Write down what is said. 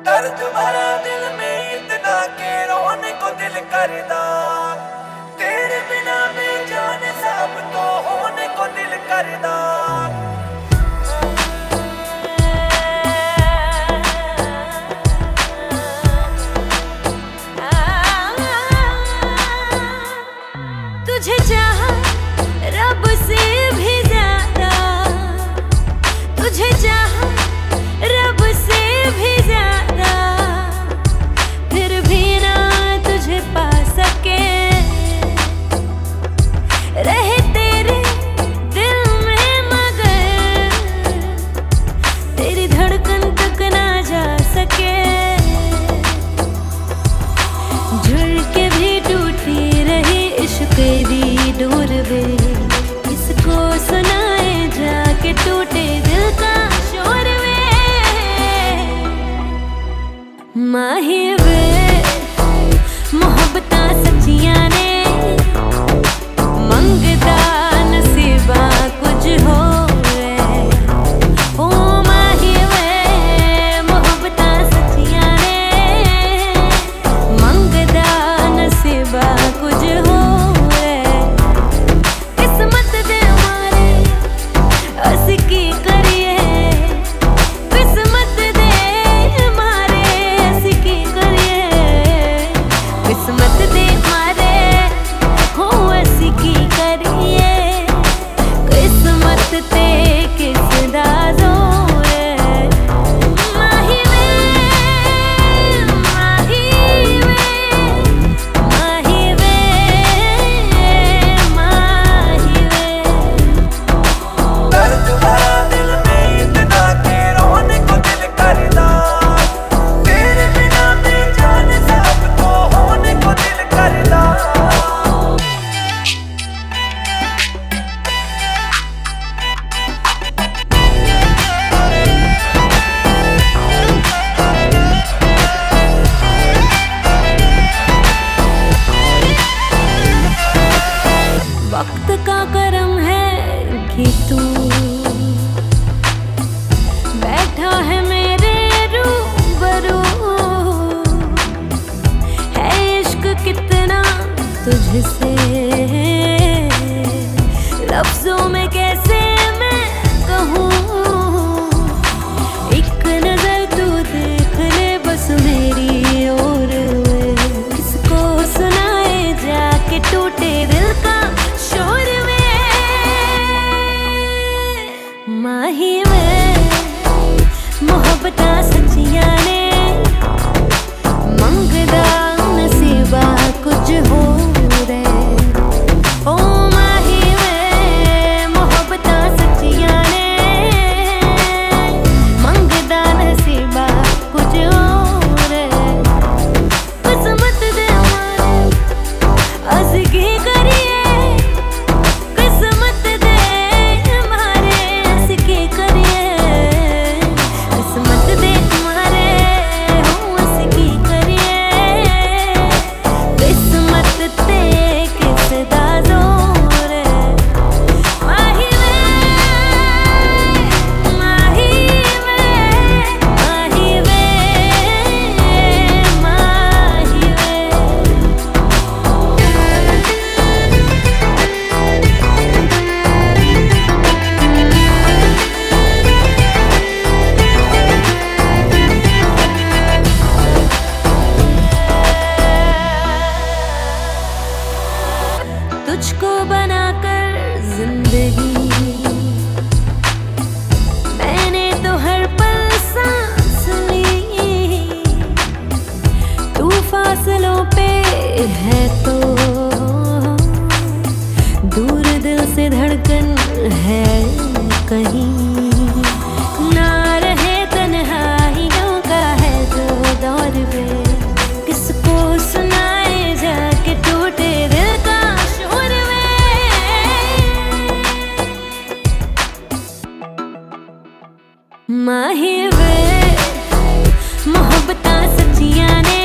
दर्द भरा दिल में इतना के रोने को दिल करदा, तेरे बिना बेजान सब तो होने को दिल करदा। तुझे चाहा रब से भी ज्यादा, तुझे चाहा रब से भी ज्यादा, फिर भी ना तुझे पा सके, रहे तेरे दिल में मगर तेरी धड़कन तक ना जा सके। जुड़ के भी टूटी रही इश्क दी डोर वे, किसको सुनाए जाके टूटे दिल का शोर वे। माही वे मोहब्बतां सच्चियां ने, मंगदा नसीबा कुछ हो वे। ओ माही वे मोहब्बतां सच्चियां ने, मंगदा नसीबा कुछ हो। वक्त का करम है कि तू बैठा है मेरे रूबरू, है इश्क कितना तुझसे लफ्जों में कैसे मैं कहूँ। एक नजर तू देख ले बस मेरी ओर, किसको सुनाए जाके टूटे दिल का शोर वे। माही वे मोहब्बतां सच्चियां ने, मंगदा नसीबा कुछ हो रे। ओ माही वे मोहब्बतां सच्चियां ने, मंगदा नसीबा कुछ हो रे। किस्मत दे मारे अस की करिए, तुझको बनाकर जिंदगी मैंने तो हर पल सांस ली, तू फासलों पे है तो दूर दिल से धड़कन है कहीं, ना रहे तन्हाइयों का है जो दौर वे, किसको सुनाए जाके टूटे दिल का माही वे मोहब्बतां सच्चियां ने।